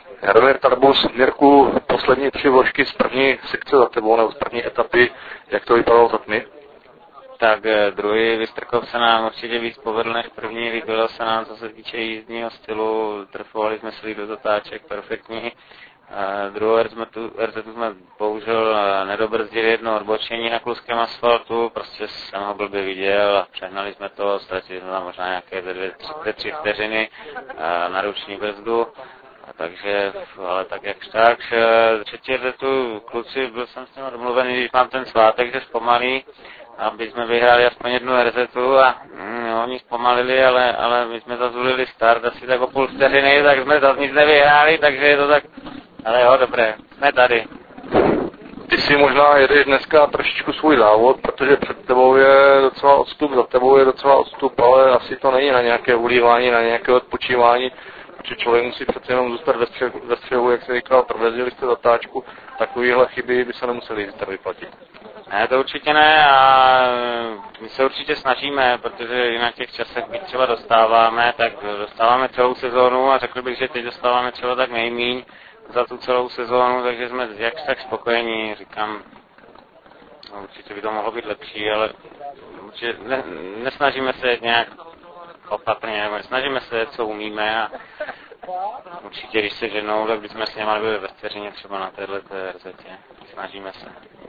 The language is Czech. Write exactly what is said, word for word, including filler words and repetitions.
Jaromír Tarbus, Mirku, poslední tři vložky z první sekce za tebou, nebo z první etapy, jak to vypadalo za tmy? Tak druhý Vystrkov se nám určitě víc povedl než první, líbilo se nám, co se týče jízdního stylu, trefovali jsme se do zatáček perfektní. Uh, druhou er zet tu jsme bohužel nedobrzdili jedno odbočení na kluském asfaltu, prostě jsem ho blbě viděl a přehnali jsme to, ztratili jsme tam možná nějaké dvě, tři, tři vteřiny uh, na ruční brzdu. A takže, ale tak jakž tak, třetí er zet tu kluci, byl jsem s nimi domluvený, když mám ten svátek, že zpomalí, aby jsme vyhráli aspoň jednu er zet tu a mm, oni zpomalili, ale, ale my jsme zazulili start asi tak o půl vteřiny, tak jsme zase nic nevyhráli, takže je to tak, ale jo, dobré, jsme tady. Ty si možná jedeš dneska trošičku svůj závod, protože před tebou je docela odstup, za tebou je docela odstup, ale asi to není na nějaké ulívání, na nějaké odpočívání, protože člověk musí přece jenom zůstat ve střehu, ve střehu jak se říkal, provezili jste zatáčku, takovýhle chyby by se nemuseli zítra vyplatit. Ne, to určitě ne a my se určitě snažíme, protože i na těch časech, kdy třeba dostáváme, tak dostáváme celou sezónu a řekl bych, že teď dostáváme třeba tak nejmíň za tu celou sezónu, takže jsme jakž tak spokojení, říkám, no, určitě by to mohlo být lepší, ale určitě ne, nesnažíme se nějak opatrně, nebo snažíme se, co umíme a určitě, když se ženou, tak bychom s něma byli ve vteřině třeba na této er zetě, snažíme se.